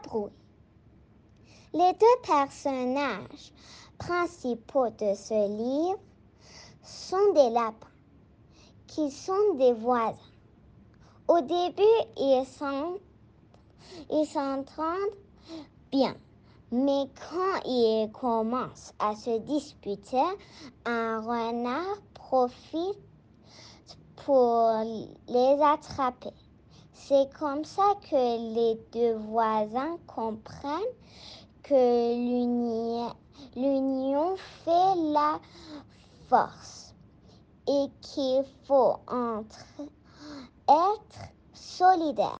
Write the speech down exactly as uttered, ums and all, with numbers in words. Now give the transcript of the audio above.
s'embrouillent. Les deux personnages principaux de ce livre sont des lapins, qui sont des voisins. Au début, ils sont, ils s'entendent bien, mais quand ils commencent à se disputer, un renard profite pour les attraper. C'est comme ça que les deux voisins comprennent que l'uni- l'union fait la force et qu'il faut entre être solidaire.